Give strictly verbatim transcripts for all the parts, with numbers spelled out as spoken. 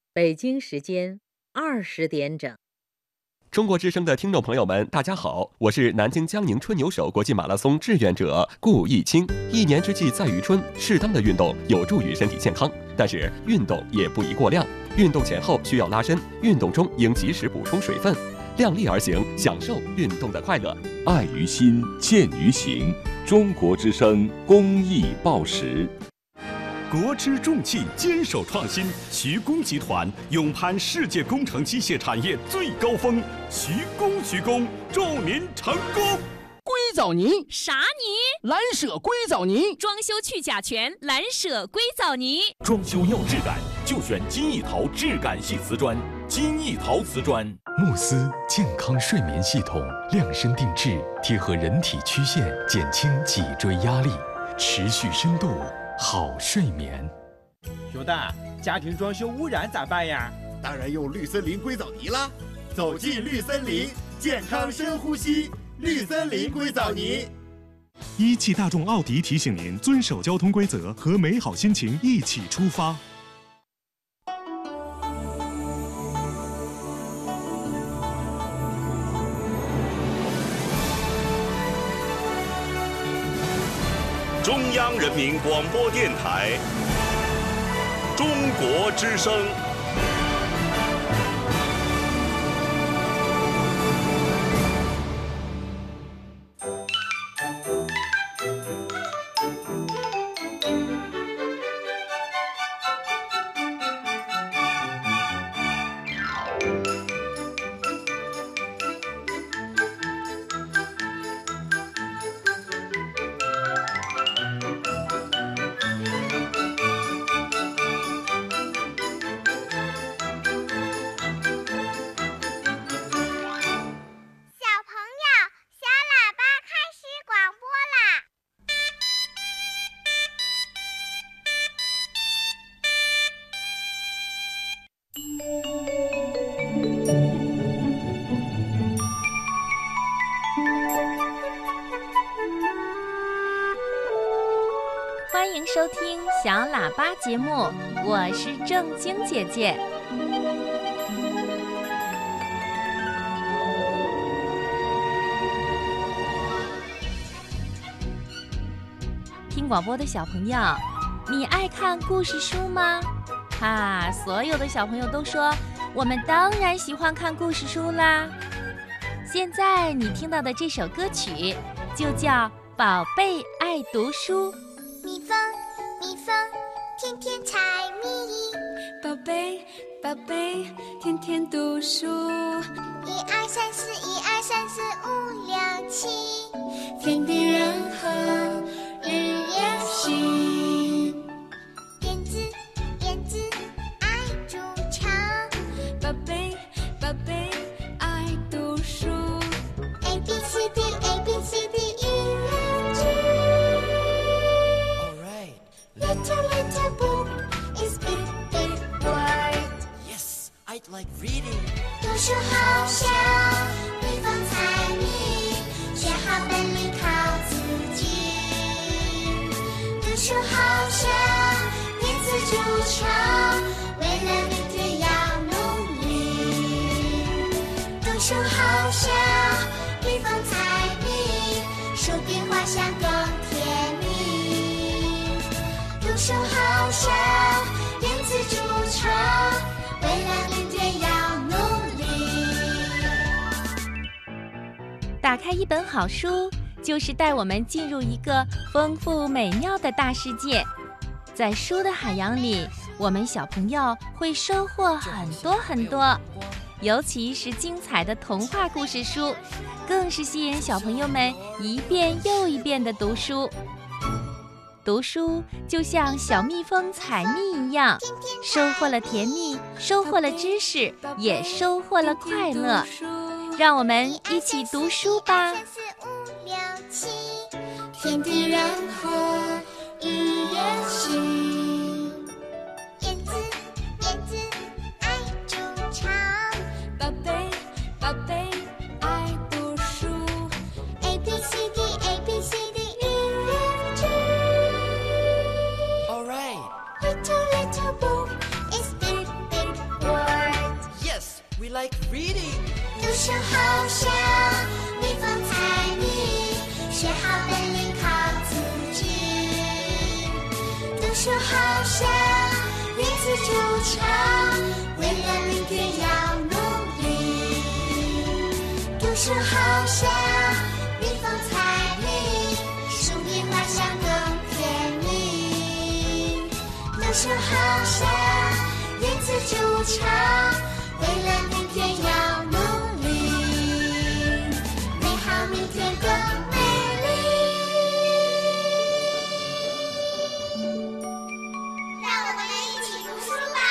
北京时间二十点整。 中国之声的听众朋友们，大家好，我是南京江宁春牛手国际马拉松志愿者顾义清。一年之计在于春，适当的运动有助于身体健康，但是运动也不宜过量。运动前后需要拉伸，运动中应及时补充水分，量力而行，享受运动的快乐。 爱于心，见于行。中国之声公益报时。 国之重器坚守创新，徐工集团勇攀世界工程机械产业最高峰，徐工徐工，祝您成功！ 硅藻泥啥泥？ 蓝舍硅藻泥， 装修去甲醛，蓝舍硅藻泥。 装修要质感，就选金益陶质感系瓷砖，金益陶瓷砖。 慕斯健康睡眠系统，量身定制，贴合人体曲线，减轻脊椎压力，持续深度。好睡眠。 熊大，家庭装修污染咋办呀？ 当然用绿森林硅藻泥啦！走进绿森林，健康深呼吸。绿森林硅藻泥。 一汽大众奥迪提醒您遵守交通规则，和美好心情一起出发。 中央人民广播电台，中国之声。 欢迎收听小喇叭节目，我是正晶姐姐。听广播的小朋友，你爱看故事书吗？哈，所有的小朋友都说，我们当然喜欢看故事书啦。现在你听到的这首歌曲就叫《宝贝爱读书》。 蜜蜂，蜜蜂，天天采蜜。 宝贝，宝贝，天天读书。 一二三四，一二三四五六七。 天地人和日夜行。 燕子，燕子，爱筑巢。 宝贝，宝贝，爱读书。 A B C D A B C D 音乐剧。Little little book is big big world. Yes, I'd like reading. 读书好像蜜蜂采蜜，学好本领靠自己。读书好像电子筑巢，为了明天要努力。读书好像蜜蜂采蜜，树比花香更甜蜜。读书好像电子筑巢，为了明天要努力。 打开一本好书，就是带我们进入一个丰富美妙的大世界。在书的海洋里，我们小朋友会收获很多很多，尤其是精彩的童话故事书，更是吸引小朋友们一遍又一遍地读书。读书就像小蜜蜂采蜜一样，收获了甜蜜，收获了知识，也收获了快乐。让我们一起读书吧。 天地人和日夜行。燕子，燕子，爱筑巢。 宝贝，宝贝，爱读书。 A B C D A B C D 音乐剧。 All right. Little little book is big big world. 书好像蜜蜂采蜜，学好本领靠自己。读书好像乐子驻唱，为了明天要努力。读书好像蜜蜂采蜜，树比花香更甜蜜。读书好像乐子驻唱，为了明天要努力，美好明天更美丽。让我们一起读书吧。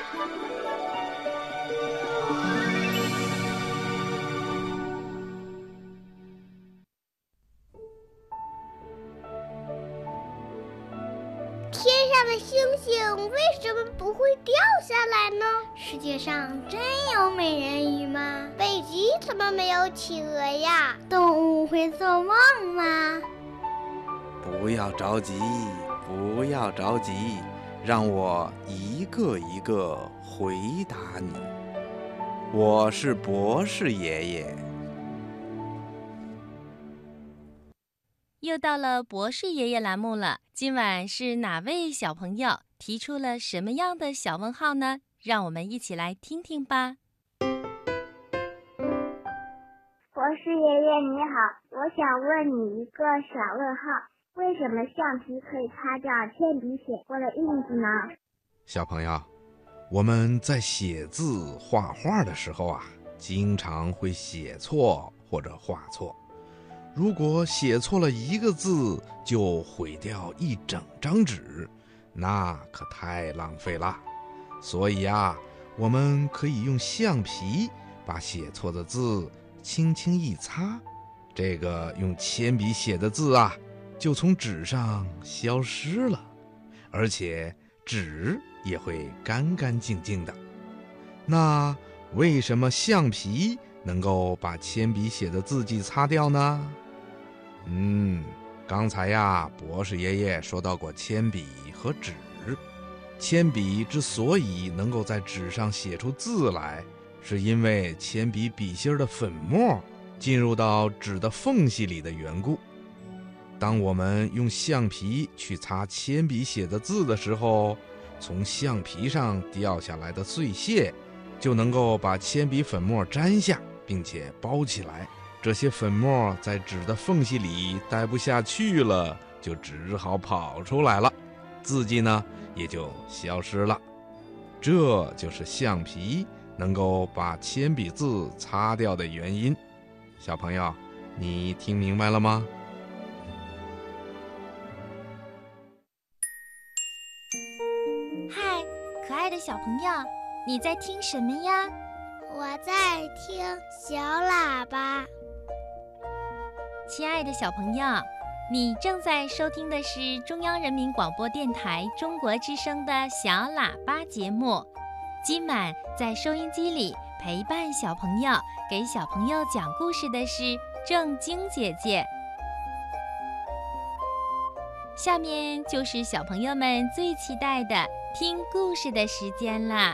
天上的星星为什么不会掉下来呢？世界上真有美人鱼吗？北极怎么没有企鹅呀？动物会做梦吗？ 不要着急，不要着急，让我一个一个回答你。我是博士爷爷。 又到了博士爷爷栏目了，今晚是哪位小朋友提出了什么样的小问号呢？让我们一起来听听吧。 博士爷爷你好，我想问你一个小问号，为什么橡皮可以擦掉铅笔写过的印子呢？ 小朋友，我们在写字画画的时候啊，经常会写错或者画错。如果写错了一个字就毁掉一整张纸，那可太浪费了。所以啊，我们可以用橡皮把写错的字轻轻一擦，这个用铅笔写的字啊，就从纸上消失了，而且纸也会干干净净的。那为什么橡皮能够把铅笔写的字迹擦掉呢？嗯，刚才呀，博士爷爷说到过铅笔和纸。铅笔之所以能够在纸上写出字来，是因为铅笔笔芯的粉末进入到纸的缝隙里的缘故。当我们用橡皮去擦铅笔写的字的时候，从橡皮上掉下来的碎屑就能够把铅笔粉末粘下，并且包起来。这些粉末在纸的缝隙里待不下去了，就只好跑出来了，字迹呢也就消失了。这就是橡皮能够把铅笔字擦掉的原因。小朋友，你听明白了吗？ 嗨，可爱的小朋友，你在听什么呀？ 我在听小喇叭。 亲爱的小朋友，你正在收听的是中央人民广播电台中国之声的小喇叭节目。今晚在收音机里陪伴小朋友、给小朋友讲故事的是正晶姐姐。下面就是小朋友们最期待的听故事的时间啦。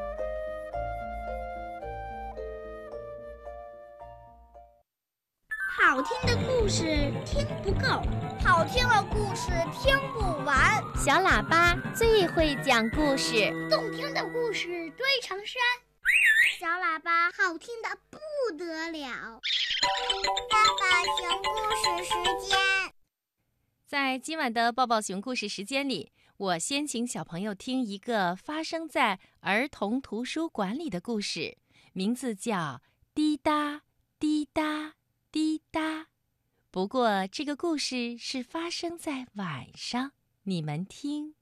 好听的故事听不够，好听的故事听不完。 小喇叭最会讲故事， 动听的故事堆成山。小喇叭好听的不得了。抱抱熊故事时间。 在今晚的抱抱熊故事时间里，我先请小朋友听一个发生在儿童图书馆里的故事，名字叫《滴答滴答滴答》。不过这个故事是发生在晚上，你们听。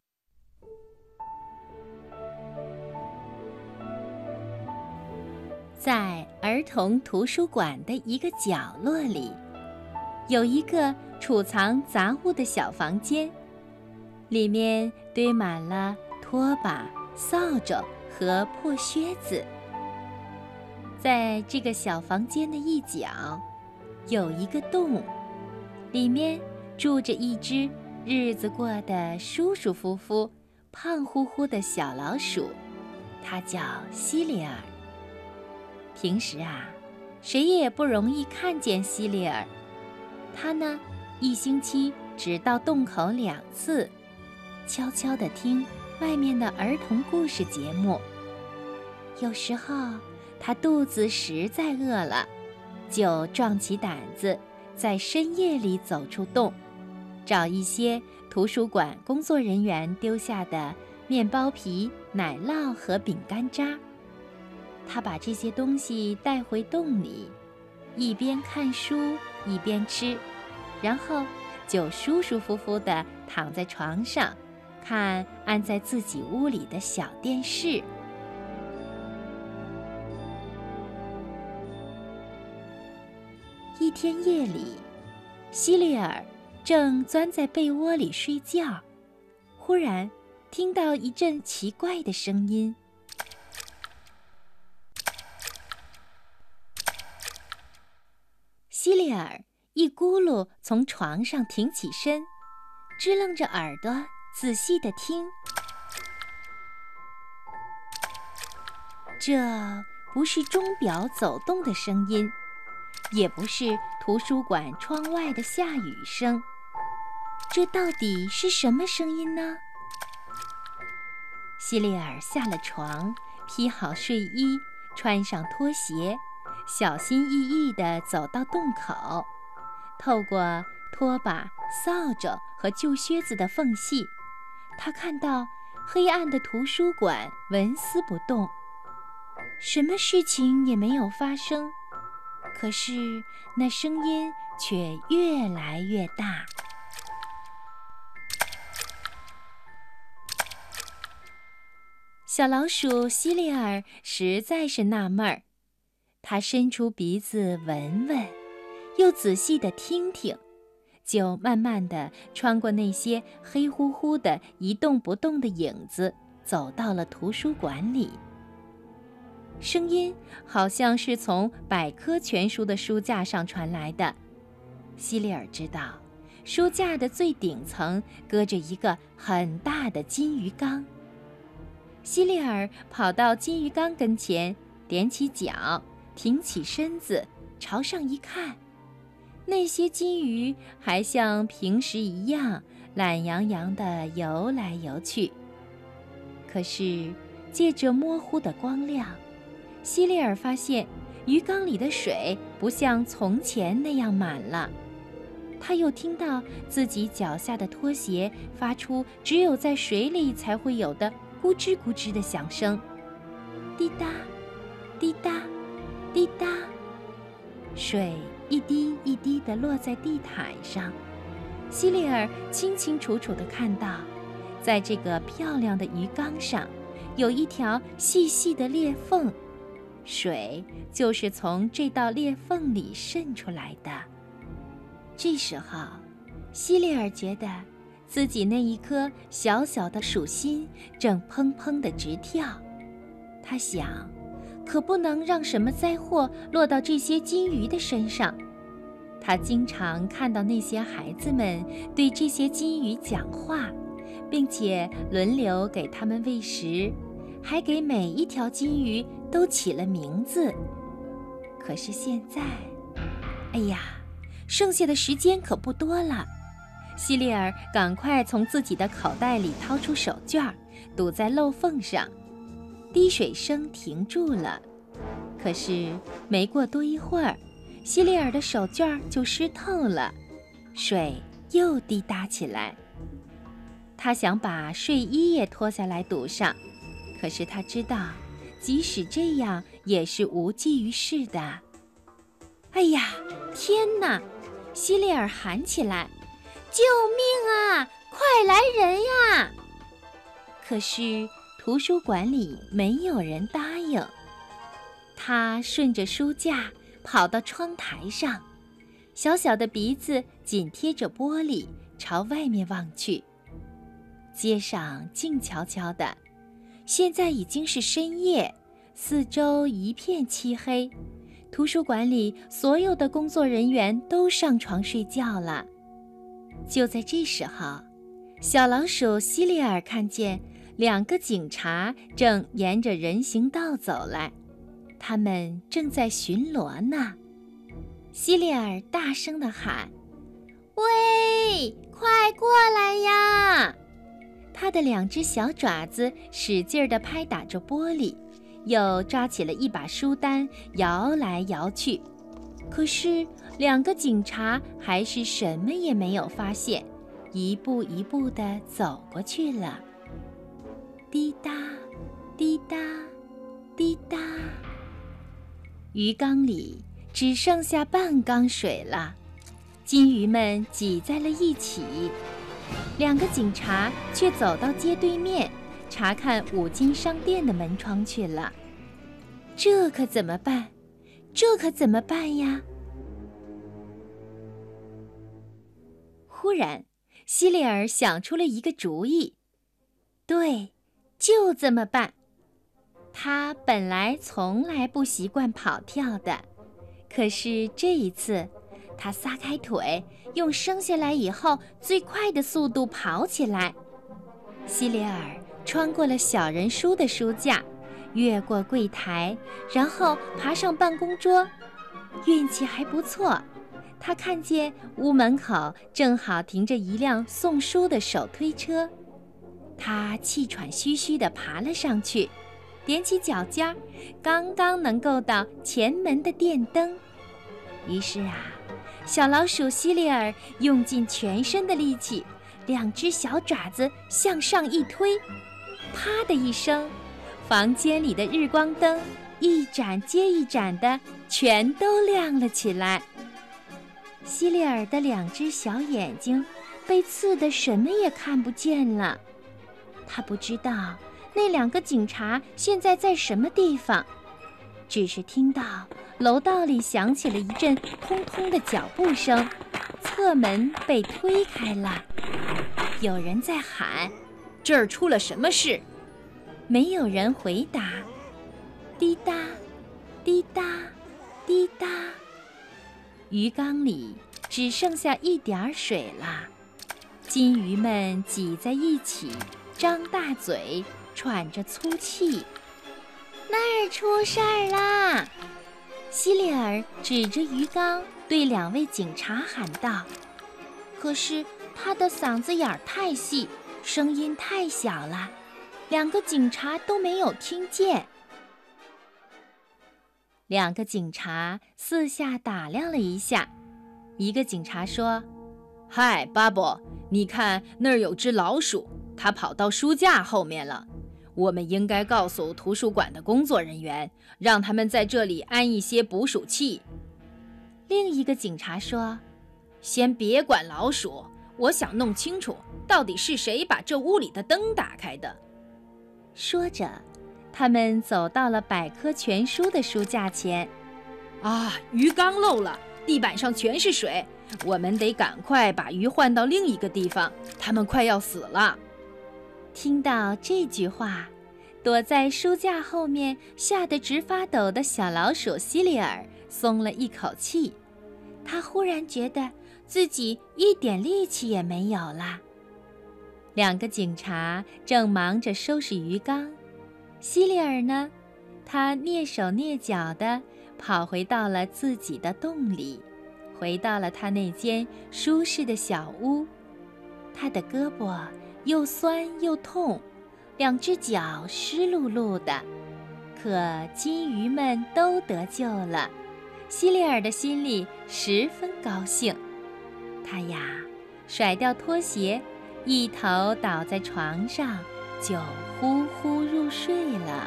在儿童图书馆的一个角落里，有一个储藏杂物的小房间，里面堆满了拖把、扫帚和破靴子。在这个小房间的一角，有一个洞，里面住着一只日子过得舒舒服服、胖乎乎的小老鼠，它叫西里尔。平时啊， 谁也不容易看见希利尔。他呢，一星期只到洞口两次，悄悄地听外面的儿童故事节目。有时候他肚子实在饿了，就壮起胆子，在深夜里走出洞，找一些图书馆工作人员丢下的面包皮、奶酪和饼干渣。他把这些东西带回洞里，一边看书一边吃，然后就舒舒服服地躺在床上，看安在自己屋里的小电视。一天夜里，希利尔正钻在被窝里睡觉，忽然听到一阵奇怪的声音。希利尔一咕噜从床上挺起身，支棱着耳朵仔细地听。这不是钟表走动的声音，也不是图书馆窗外的下雨声，这到底是什么声音呢？希利尔下了床，披好睡衣，穿上拖鞋，小心翼翼地走到洞口，透过拖把、扫帚和旧靴子的缝隙，他看到黑暗的图书馆纹丝不动，什么事情也没有发生，可是那声音却越来越大。小老鼠希利尔实在是纳闷儿，他伸出鼻子闻闻，又仔细地听听，就慢慢地穿过那些黑乎乎的一动不动的影子，走到了图书馆里。声音好像是从百科全书的书架上传来的。希利尔知道，书架的最顶层搁着一个很大的金鱼缸。希利尔跑到金鱼缸跟前，踮起脚，挺起身子，朝上一看，那些金鱼还像平时一样懒洋洋地游来游去。可是借着模糊的光亮，希利尔发现鱼缸里的水不像从前那样满了。他又听到自己脚下的拖鞋发出只有在水里才会有的咕吱咕吱的响声，滴答滴答滴答，水一滴一滴地落在地毯上。希利尔清清楚楚地看到，在这个漂亮的鱼缸上有一条细细的裂缝，水就是从这道裂缝里渗出来的。这时候，希利尔觉得自己那一颗小小的鼠心正砰砰地直跳。他想，可不能让什么灾祸落到这些金鱼的身上。他经常看到那些孩子们对这些金鱼讲话，并且轮流给它们喂食，还给每一条金鱼都起了名字。可是现在，哎呀，剩下的时间可不多了。希利尔赶快从自己的口袋里掏出手绢，堵在漏缝上。滴水声停住了，可是没过多一会儿，希利尔的手绢就湿透了，水又滴答起来。他想把睡衣也脱下来堵上，可是他知道，即使这样也是无济于事的。哎呀，天哪！希利尔喊起来，救命啊，快来人呀！可是图书馆里没有人答应。他顺着书架跑到窗台上，小小的鼻子紧贴着玻璃，朝外面望去。街上静悄悄的，现在已经是深夜，四周一片漆黑。图书馆里所有的工作人员都上床睡觉了。就在这时候，小老鼠希利尔看见两个警察正沿着人行道走来， 他们正在巡逻呢。希利尔大声地喊：“喂，快过来呀！”他的两只小爪子使劲地拍打着玻璃，又抓起了一把书单，摇来摇去。可是两个警察还是什么也没有发现，一步一步地走过去了。滴答，滴答，滴答。鱼缸里只剩下半缸水了，金鱼们挤在了一起。两个警察却走到街对面，查看五金商店的门窗去了。这可怎么办？这可怎么办呀？忽然，希利尔想出了一个主意。对，就这么办。他本来从来不习惯跑跳的，可是这一次，他撒开腿，用生下来以后最快的速度跑起来。希利尔穿过了小人书的书架，越过柜台，然后爬上办公桌。运气还不错，他看见屋门口正好停着一辆送书的手推车。他气喘吁吁地爬了上去，踮起脚尖，刚刚能够到前门的电灯。于是啊，小老鼠希利尔用尽全身的力气，两只小爪子向上一推，啪的一声，房间里的日光灯一盏接一盏的全都亮了起来。希利尔的两只小眼睛被刺得什么也看不见了。他不知道那两个警察现在在什么地方，只是听到楼道里响起了一阵砰砰的脚步声，侧门被推开了。有人在喊：“ 这儿出了什么事？” 没有人回答。滴答，滴答，滴答，鱼缸里只剩下一点水了。金鱼们挤在一起，张大嘴，喘着粗气。那儿出事儿啦！希利尔指着鱼缸对两位警察喊道。可是他的嗓子眼儿太细，声音太小了，两个警察都没有听见。两个警察四下打量了一下，一个警察说：“ 嗨，巴伯，你看那儿有只老鼠，它跑到书架后面了。我们应该告诉图书馆的工作人员，让他们在这里安一些捕鼠器。” 另一个警察说：“ 先别管老鼠，我想弄清楚到底是谁把这屋里的灯打开的。” 说着，他们走到了百科全书的书架前。 啊，鱼缸漏了，地板上全是水，我们得赶快把鱼换到另一个地方，它们快要死了。 听到这句话，躲在书架后面吓得直发抖的小老鼠希利尔松了一口气。他忽然觉得自己一点力气也没有了。两个警察正忙着收拾鱼缸，希利尔呢，他蹑手蹑脚地跑回到了自己的洞里，回到了他那间舒适的小屋。他的胳膊又酸又痛，两只脚湿漉漉的，可金鱼们都得救了。希利尔的心里十分高兴，他呀，甩掉拖鞋，一头倒在床上，就呼呼入睡了。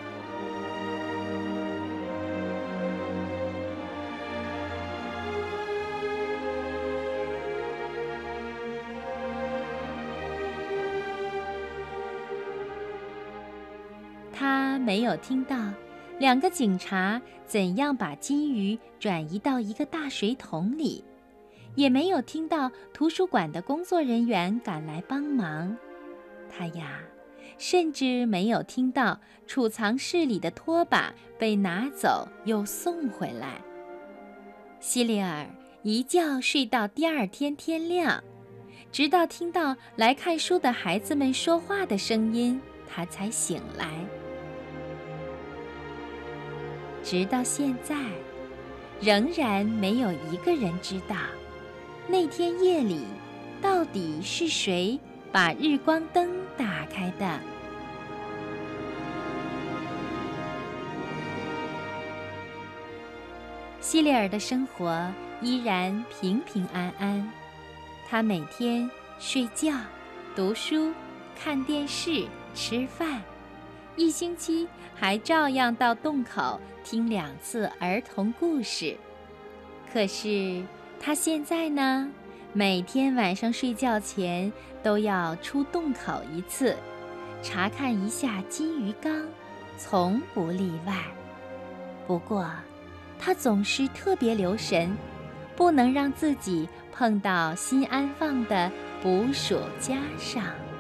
他没有听到两个警察怎样把金鱼转移到一个大水桶里，也没有听到图书馆的工作人员赶来帮忙。他呀，甚至没有听到储藏室里的拖把被拿走又送回来。希利尔一觉睡到第二天天亮，直到听到来看书的孩子们说话的声音，他才醒来。 直到现在，仍然没有一个人知道，那天夜里到底是谁把日光灯打开的。希利尔的生活依然平平安安，他每天睡觉、读书、看电视、吃饭，一星期还照样到洞口听两次儿童故事。可是他现在呢，每天晚上睡觉前都要出洞口一次，查看一下金鱼缸，从不例外。不过他总是特别留神，不能让自己碰到新安放的捕鼠夹上。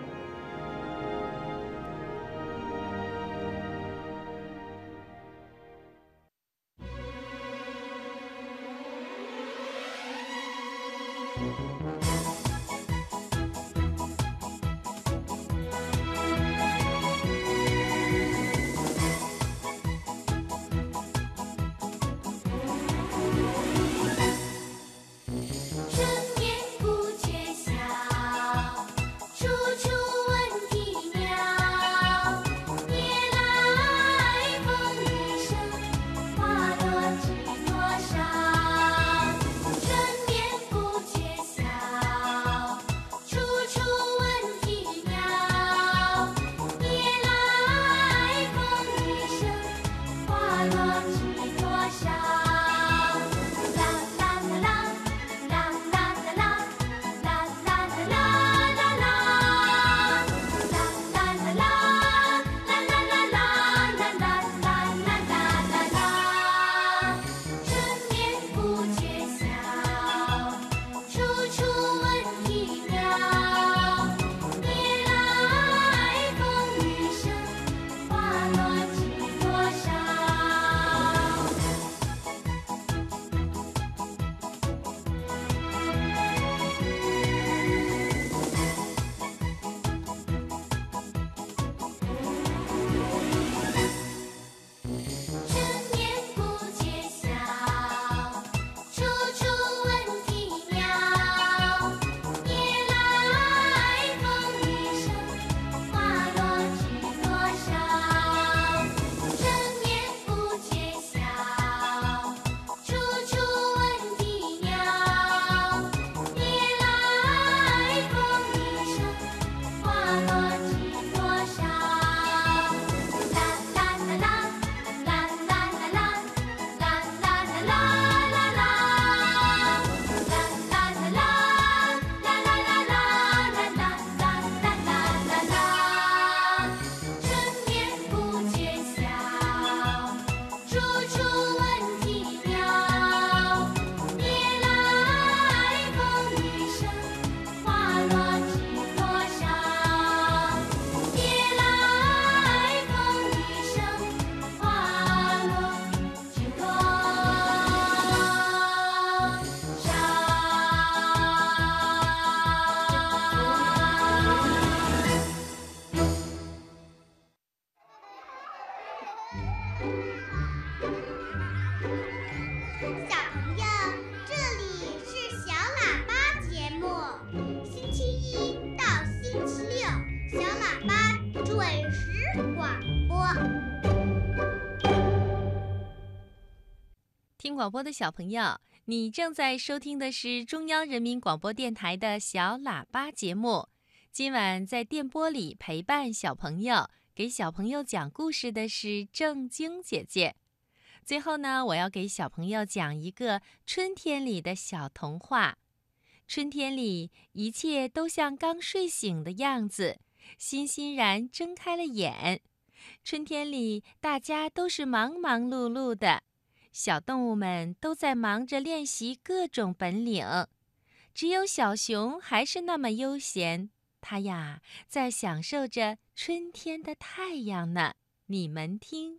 听广播的小朋友，你正在收听的是中央人民广播电台的小喇叭节目。今晚在电波里陪伴小朋友，给小朋友讲故事的是正晶姐姐。最后呢，我要给小朋友讲一个春天里的小童话。春天里，一切都像刚睡醒的样子，欣欣然睁开了眼。春天里，大家都是忙忙碌碌的，小动物们都在忙着练习各种本领，只有小熊还是那么悠闲，它呀，在享受着春天的太阳呢。你们听。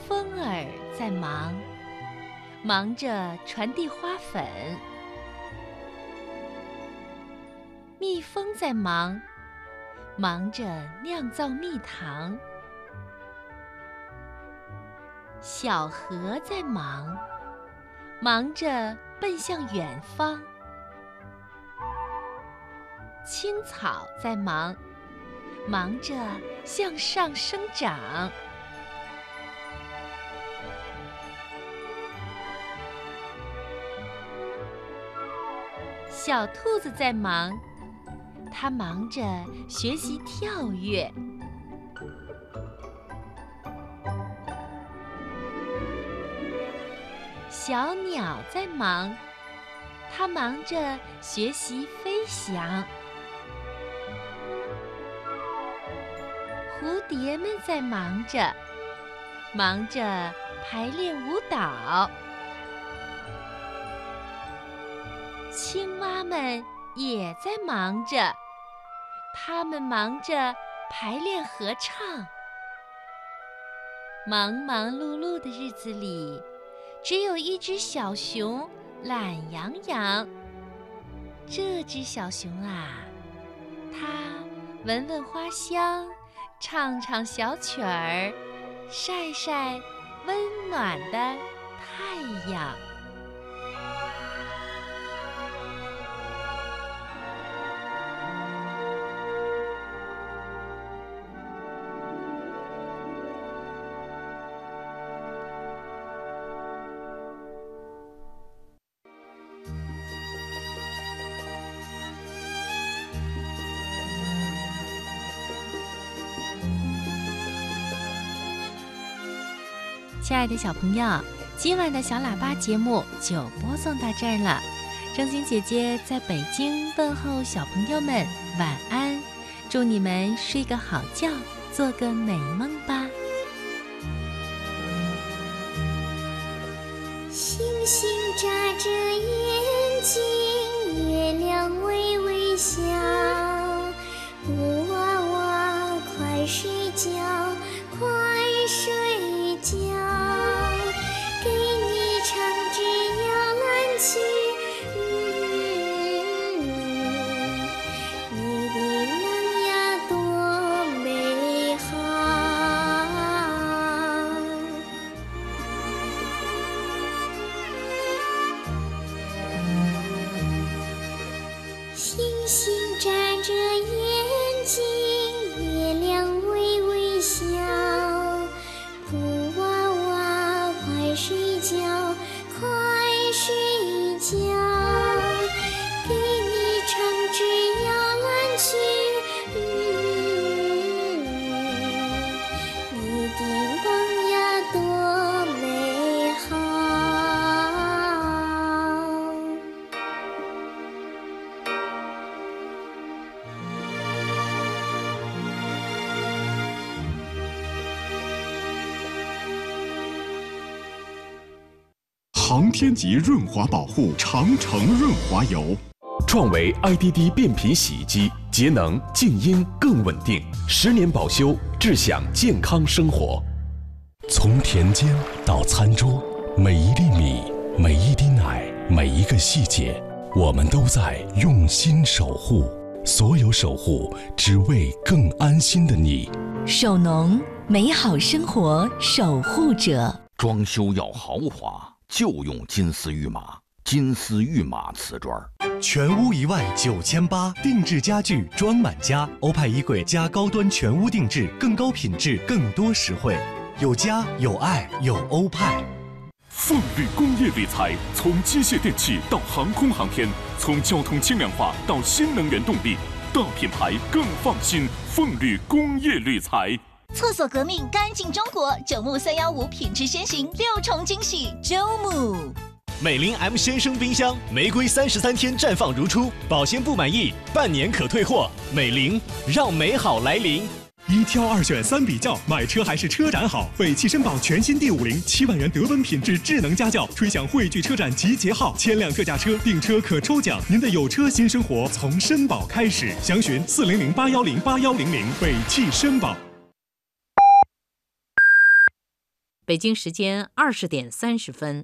蜂儿在忙，忙着传递花粉；蜜蜂在忙，忙着酿造蜜糖；小河在忙，忙着奔向远方；青草在忙，忙着向上生长；小兔子在忙，它忙着学习跳跃；小鸟在忙，它忙着学习飞翔；蝴蝶们在忙着，忙着排练舞蹈；青蛙们也在忙着，它们忙着排练合唱。忙忙碌碌的日子里，只有一只小熊懒洋洋。这只小熊啊，它闻闻花香，唱唱小曲儿，晒晒温暖的太阳。亲爱的小朋友，今晚的小喇叭节目就播送到这儿了。正晶姐姐在北京问候小朋友们晚安，祝你们睡个好觉，做个美梦吧。 星星眨着眼睛，月亮微微笑，布娃娃快睡觉，快睡觉，给你唱支摇篮曲，嗯，你的梦呀多美好。星星眨着眼睛，月亮微微笑，布娃娃快睡觉，快睡觉，给你唱支摇篮曲，嗯，你的梦呀多美好。 航天级润滑保护长城润滑油。 创维 I D D 变频洗衣机，节能、静音更稳定，十年保修，志享健康生活。 从田间到餐桌，每一粒米，每一滴奶，每一个细节，我们都在用心守护。所有守护，只为更安心的你。 守农，美好生活守护者。 装修要豪华，就用金丝玉马，金丝玉马瓷砖。 全屋一万九千八，定制家具装满家，欧派衣柜加高端全屋定制，更高品质，更多实惠。有家有爱有欧派。 凤绿工业铝材，从机械电器到航空航天，从交通轻量化到新能源动力，大品牌更放心。凤绿工业铝材。 厕所革命，干净中国，九牧三幺五品质先行，六重惊喜，周牧。 美林 M 先生冰箱，玫瑰三十三天绽放如初，保鲜不满意，半年可退货。美林，让美好来临。 一挑二选三比较，买车还是车展好。北汽绅宝全新 D 五零，七万元德文品质智能家轿，吹响汇聚车展集结号，千辆特价车订车可抽奖。您的有车新生活从绅宝开始，详询四零零八幺零八幺零零。北汽绅宝。 北京时间二十点三十分。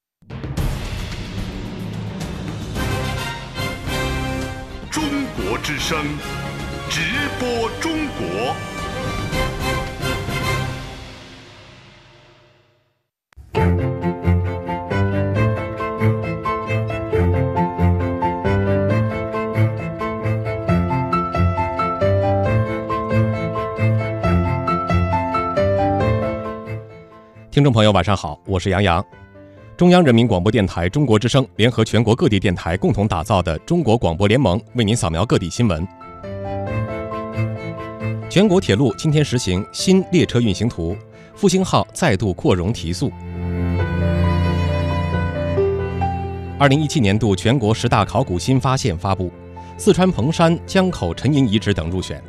中国之声，直播中国。 听众朋友晚上好，我是杨洋。中央人民广播电台中国之声联合全国各地电台共同打造的中国广播联盟为您扫描各地新闻。全国铁路今天实行新列车运行图，复兴号再度扩容提速。二零一七年度全国十大考古新发现发布，四川彭山江口沉银遗址等入选。